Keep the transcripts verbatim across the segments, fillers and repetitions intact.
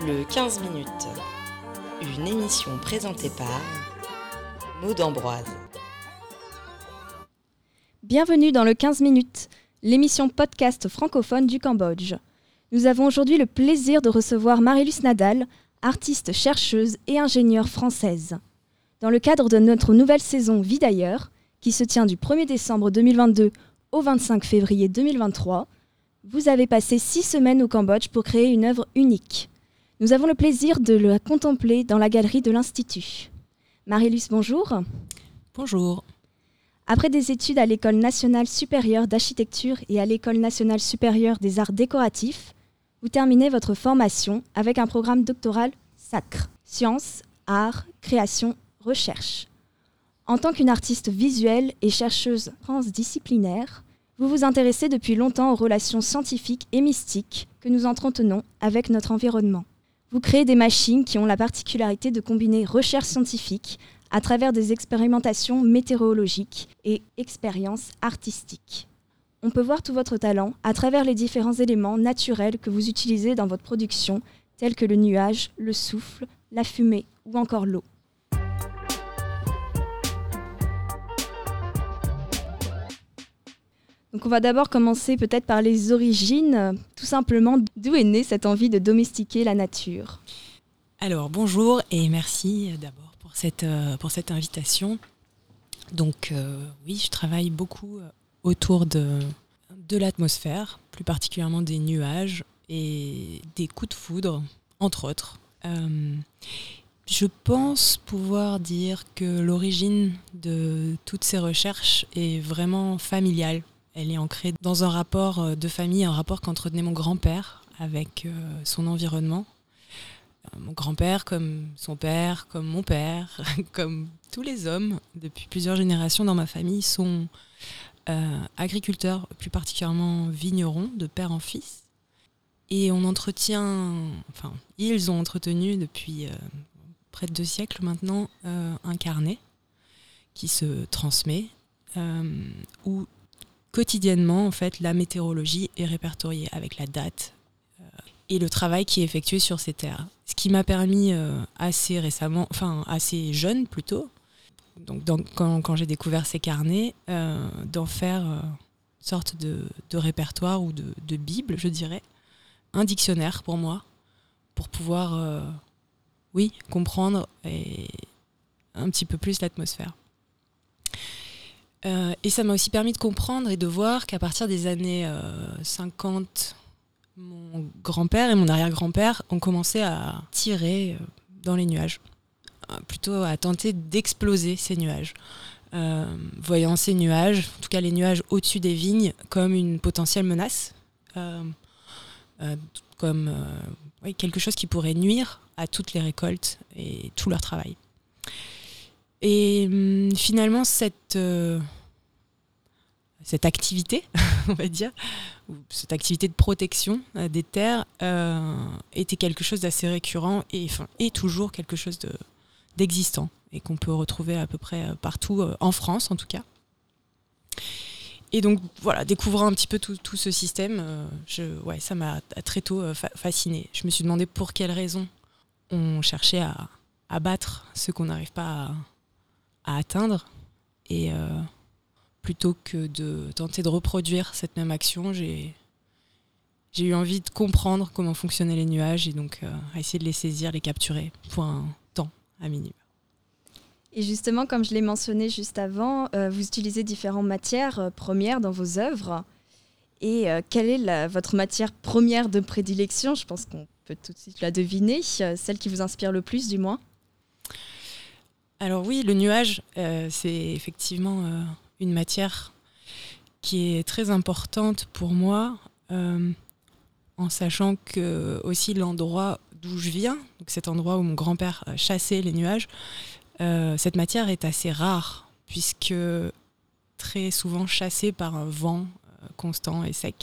Le quinze minutes, une émission présentée par Maud Ambroise. Bienvenue dans le quinze minutes, l'émission podcast francophone du Cambodge. Nous avons aujourd'hui le plaisir de recevoir Marie-Luce Nadal, artiste, chercheuse et ingénieure française. Dans le cadre de notre nouvelle saison Vie d'ailleurs, qui se tient du premier décembre deux mille vingt-deux au vingt-cinq février deux mille vingt-trois, vous avez passé six semaines au Cambodge pour créer une œuvre unique. Nous avons le plaisir de la contempler dans la galerie de l'Institut. Marie-Luce, bonjour. Bonjour. Après des études à l'École nationale supérieure d'architecture et à l'École nationale supérieure des arts décoratifs, vous terminez votre formation avec un programme doctoral SACRE, Sciences, Arts, Création, Recherche. En tant qu'une artiste visuelle et chercheuse transdisciplinaire, vous vous intéressez depuis longtemps aux relations scientifiques et mystiques que nous entretenons avec notre environnement. Vous créez des machines qui ont la particularité de combiner recherche scientifique à travers des expérimentations météorologiques et expériences artistiques. On peut voir tout votre talent à travers les différents éléments naturels que vous utilisez dans votre production, tels que le nuage, le souffle, la fumée ou encore l'eau. Donc on va d'abord commencer peut-être par les origines, tout simplement d'où est née cette envie de domestiquer la nature. Alors bonjour et merci d'abord pour cette, euh, pour cette invitation. Donc euh, oui, je travaille beaucoup autour de, de l'atmosphère, plus particulièrement des nuages et des coups de foudre, entre autres. Euh, je pense pouvoir dire que l'origine de toutes ces recherches est vraiment familiale. Elle est ancrée dans un rapport de famille, un rapport qu'entretenait mon grand-père avec euh, son environnement. Euh, mon grand-père, comme son père, comme mon père, comme tous les hommes, depuis plusieurs générations dans ma famille, sont euh, agriculteurs, plus particulièrement vignerons, de père en fils. Et on entretient, enfin, ils ont entretenu depuis euh, près de deux siècles maintenant, euh, un carnet qui se transmet, euh, où quotidiennement, en fait, la météorologie est répertoriée avec la date euh, et le travail qui est effectué sur ces terres. Ce qui m'a permis euh, assez récemment, enfin assez jeune plutôt, donc dans, quand, quand j'ai découvert ces carnets, euh, d'en faire euh, une sorte de, de répertoire ou de, de bible, je dirais, un dictionnaire pour moi, pour pouvoir, euh, oui, comprendre et un petit peu plus l'atmosphère. Euh, et ça m'a aussi permis de comprendre et de voir qu'à partir des années euh, cinquante, mon grand-père et mon arrière-grand-père ont commencé à tirer euh, dans les nuages, euh, plutôt à tenter d'exploser ces nuages, euh, voyant ces nuages, en tout cas les nuages au-dessus des vignes, comme une potentielle menace, euh, euh, comme euh, oui, quelque chose qui pourrait nuire à toutes les récoltes et tout leur travail. Et hum, finalement, cette, euh, cette activité, on va dire, ou cette activité de protection euh, des terres euh, était quelque chose d'assez récurrent et, enfin, et toujours quelque chose de, d'existant et qu'on peut retrouver à peu près partout, euh, en France en tout cas. Et donc voilà, découvrant un petit peu tout, tout ce système, euh, je, ouais, ça m'a très tôt euh, fa- fascinée. Je me suis demandé pour quelles raisons on cherchait à, à battre ce qu'on n'arrive pas à à atteindre et euh, plutôt que de tenter de reproduire cette même action, j'ai, j'ai eu envie de comprendre comment fonctionnaient les nuages et donc euh, à essayer de les saisir, les capturer pour un temps à minimum. Et justement, comme je l'ai mentionné juste avant, euh, vous utilisez différentes matières euh, premières dans vos œuvres. Et euh, quelle est la, votre matière première de prédilection ? Je pense qu'on peut tout de suite la deviner, euh, celle qui vous inspire le plus du moins. Alors oui, le nuage, euh, c'est effectivement euh, une matière qui est très importante pour moi, euh, en sachant que aussi l'endroit d'où je viens, donc cet endroit où mon grand-père chassait les nuages, euh, cette matière est assez rare, puisque très souvent chassée par un vent euh, constant et sec.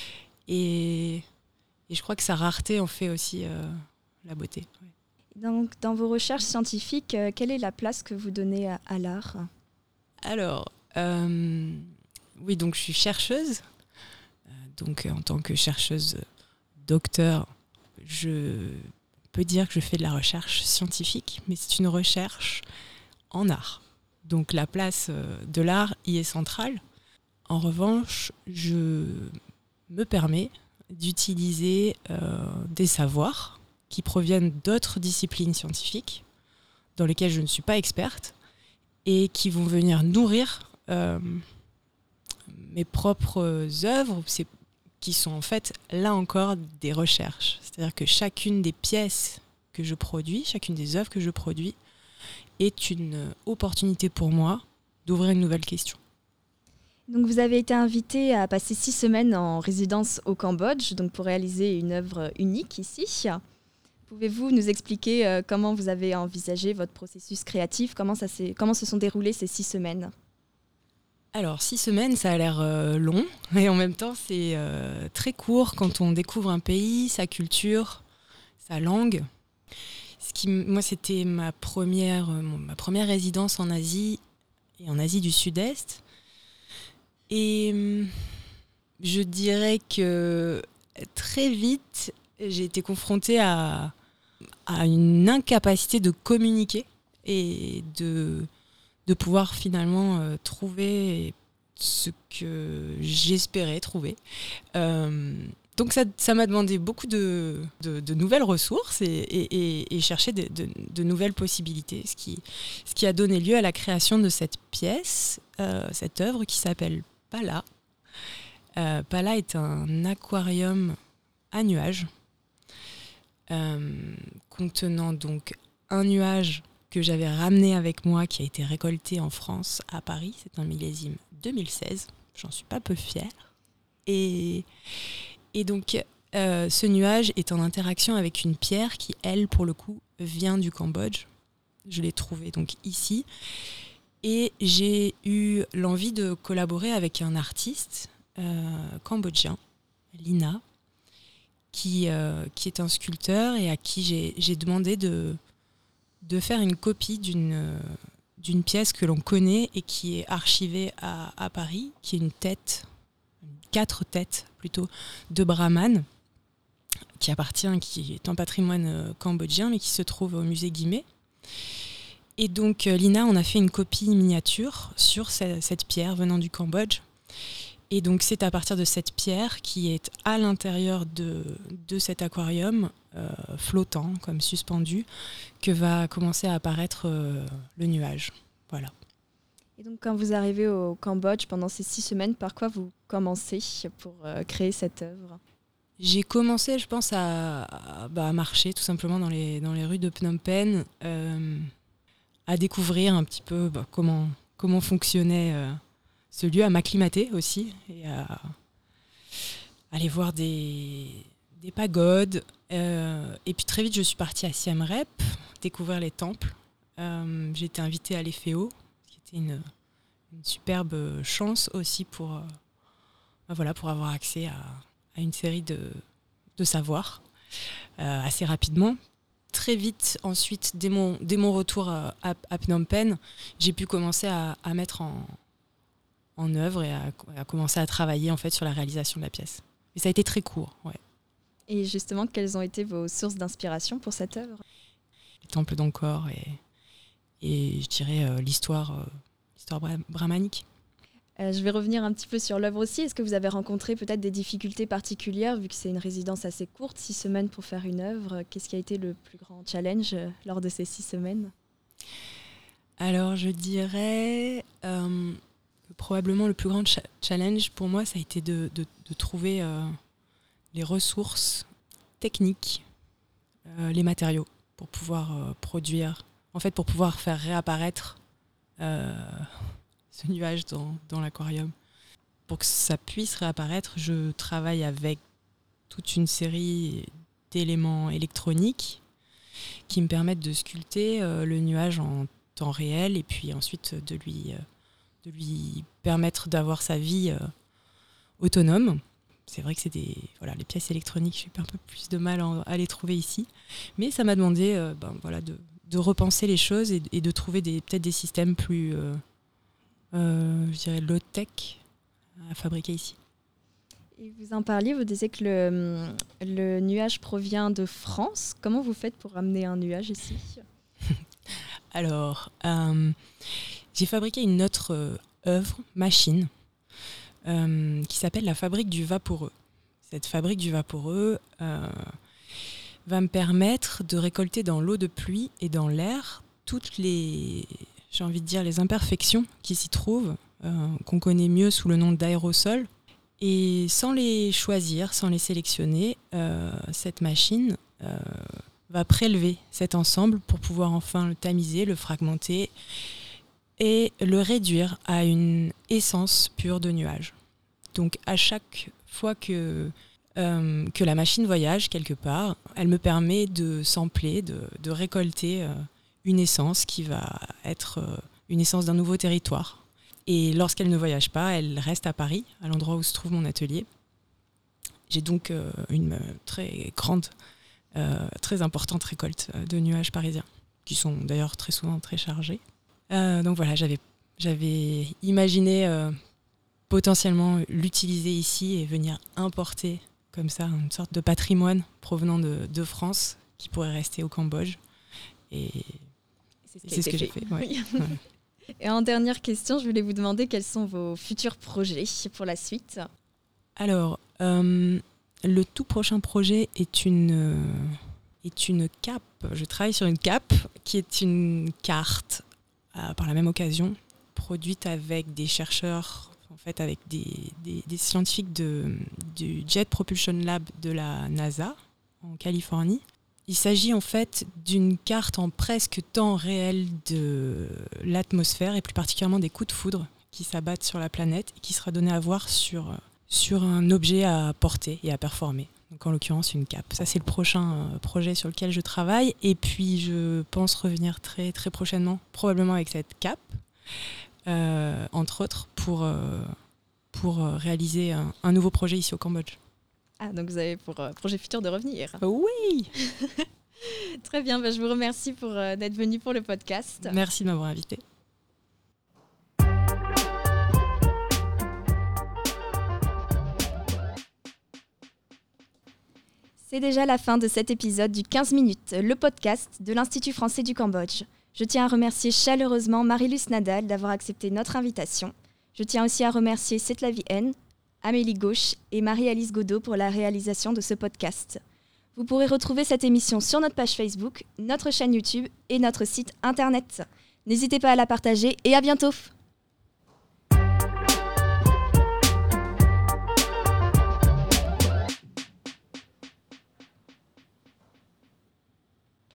Et, et je crois que sa rareté en fait aussi euh, la beauté. Ouais. Donc, dans vos recherches scientifiques, euh, quelle est la place que vous donnez à, à l'art ? Alors, euh, oui, donc je suis chercheuse. Euh, donc, en tant que chercheuse docteur, je peut dire que je fais de la recherche scientifique, mais c'est une recherche en art. Donc la place de l'art y est centrale. En revanche, je me permets d'utiliser euh, des savoirs qui proviennent d'autres disciplines scientifiques, dans lesquelles je ne suis pas experte, et qui vont venir nourrir euh, mes propres œuvres, c'est, qui sont en fait, là encore, des recherches. C'est-à-dire que chacune des pièces que je produis, chacune des œuvres que je produis, est une opportunité pour moi d'ouvrir une nouvelle question. Donc vous avez été invité à passer six semaines en résidence au Cambodge, donc pour réaliser une œuvre unique ici. Pouvez-vous nous expliquer euh, comment vous avez envisagé votre processus créatif, comment, ça s'est, comment se sont déroulées ces six semaines ? Alors, six semaines, ça a l'air euh, long, mais en même temps, c'est euh, très court quand on découvre un pays, sa culture, sa langue. Ce qui, moi, c'était ma première, euh, ma première résidence en Asie et en Asie du Sud-Est. Et euh, je dirais que très vite, j'ai été confrontée à, à une incapacité de communiquer et de, de pouvoir finalement euh, trouver ce que j'espérais trouver. Euh, donc ça, ça m'a demandé beaucoup de, de, de nouvelles ressources et, et, et, et chercher de, de, de nouvelles possibilités, ce qui, ce qui a donné lieu à la création de cette pièce, euh, cette œuvre qui s'appelle Pala. Euh, Pala est un aquarium à nuages, euh, contenant donc un nuage que j'avais ramené avec moi, qui a été récolté en France, à Paris. C'est un millésime deux mille seize. J'en suis pas peu fière. Et, et donc, euh, ce nuage est en interaction avec une pierre qui, elle, pour le coup, vient du Cambodge. Je l'ai trouvée donc ici. Et j'ai eu l'envie de collaborer avec un artiste euh, cambodgien, Lina, qui, euh, qui est un sculpteur et à qui j'ai, j'ai demandé de, de faire une copie d'une, euh, d'une pièce que l'on connaît et qui est archivée à, à Paris, qui est une tête, quatre têtes plutôt, de Brahman, qui appartient, qui est un patrimoine euh, cambodgien, mais qui se trouve au musée Guimet. Et donc, euh, Lina, on a fait une copie miniature sur ce, cette pierre venant du Cambodge. Et donc, c'est à partir de cette pierre qui est à l'intérieur de, de cet aquarium, euh, flottant, comme suspendu, que va commencer à apparaître euh, le nuage. Voilà. Et donc, quand vous arrivez au Cambodge pendant ces six semaines, par quoi vous commencez pour euh, créer cette œuvre ? J'ai commencé, je pense, à, à, bah, à marcher tout simplement dans les, dans les rues de Phnom Penh, euh, à découvrir un petit peu bah, comment, comment fonctionnait euh, ce lieu, à m'acclimater aussi, et à, à aller voir des, des pagodes. Euh, et puis très vite, je suis partie à Siem Reap, découvrir les temples. Euh, j'ai été invitée à l'E F E O, qui était une, une superbe chance aussi pour, euh, bah, voilà, pour avoir accès à, à une série de, de savoirs euh, assez rapidement. Très vite, ensuite, dès mon, dès mon retour à, à Phnom Penh, j'ai pu commencer à, à mettre en, en œuvre et à, à commencer à travailler en fait, sur la réalisation de la pièce. Et ça a été très court. Ouais. Et justement, quelles ont été vos sources d'inspiration pour cette œuvre ? Les temples d'Angkor et, et je dirais euh, l'histoire, euh, l'histoire bra- brahmanique. Euh, je vais revenir un petit peu sur l'œuvre aussi. Est-ce que vous avez rencontré peut-être des difficultés particulières, vu que c'est une résidence assez courte, six semaines pour faire une œuvre ? Qu'est-ce qui a été le plus grand challenge euh, lors de ces six semaines ? Alors, je dirais euh, que probablement le plus grand cha- challenge pour moi, ça a été de, de, de trouver euh, les ressources techniques, euh, les matériaux pour pouvoir euh, produire, en fait, pour pouvoir faire réapparaître euh, ce nuage dans, dans l'aquarium. Pour que ça puisse réapparaître, je travaille avec toute une série d'éléments électroniques qui me permettent de sculpter euh, le nuage en temps réel et puis ensuite de lui, euh, de lui permettre d'avoir sa vie euh, autonome. C'est vrai que c'est des, voilà, les pièces électroniques, j'ai un peu plus de mal à, à les trouver ici. Mais ça m'a demandé euh, ben, voilà, de, de repenser les choses et, et de trouver des, peut-être des systèmes plus... Euh, Euh, je dirais low-tech à fabriquer ici. Et vous en parliez, vous disiez que le, le nuage provient de France. Comment vous faites pour amener un nuage ici ? Alors, euh, j'ai fabriqué une autre euh, œuvre, machine, euh, qui s'appelle la fabrique du vaporeux. Cette fabrique du vaporeux euh, va me permettre de récolter dans l'eau de pluie et dans l'air toutes les, j'ai envie de dire, les imperfections qui s'y trouvent, euh, qu'on connaît mieux sous le nom d'aérosols. Et sans les choisir, sans les sélectionner, euh, cette machine euh, va prélever cet ensemble pour pouvoir enfin le tamiser, le fragmenter et le réduire à une essence pure de nuage. Donc à chaque fois que, euh, que la machine voyage quelque part, elle me permet de sampler, de, de récolter euh, une essence qui va être euh, une essence d'un nouveau territoire. Et lorsqu'elle ne voyage pas, elle reste à Paris, à l'endroit où se trouve mon atelier. J'ai donc euh, une très grande, euh, très importante récolte de nuages parisiens, qui sont d'ailleurs très souvent très chargés. Euh, donc voilà, j'avais, j'avais imaginé euh, potentiellement l'utiliser ici et venir importer comme ça une sorte de patrimoine provenant de, de France qui pourrait rester au Cambodge. Et c'est ce, et c'est ce que fait. j'ai fait. Ouais. Oui. Ouais. Et en dernière question, je voulais vous demander quels sont vos futurs projets pour la suite. Alors, euh, le tout prochain projet est une, euh, est une cape. Je travaille sur une cape qui est une carte, euh, par la même occasion, produite avec des chercheurs, en fait avec des, des, des scientifiques de, du Jet Propulsion Lab de la NASA en Californie. Il s'agit en fait d'une carte en presque temps réel de l'atmosphère et plus particulièrement des coups de foudre qui s'abattent sur la planète et qui sera donnée à voir sur, sur un objet à porter et à performer. Donc en l'occurrence une cape. Ça c'est le prochain projet sur lequel je travaille et puis je pense revenir très très prochainement, probablement avec cette cape, euh, entre autres pour, euh, pour réaliser un, un nouveau projet ici au Cambodge. Ah, donc vous avez pour euh, projet futur de revenir. Oui. Très bien, bah, je vous remercie pour, euh, d'être venu pour le podcast. Merci de m'avoir invité. C'est déjà la fin de cet épisode du quinze minutes, le podcast de l'Institut français du Cambodge. Je tiens à remercier chaleureusement Marie-Luce Nadal d'avoir accepté notre invitation. Je tiens aussi à remercier Setlavi N, Amélie Gauche et Marie-Alice Godot pour la réalisation de ce podcast. Vous pourrez retrouver cette émission sur notre page Facebook, notre chaîne YouTube et notre site internet. N'hésitez pas à la partager et à bientôt!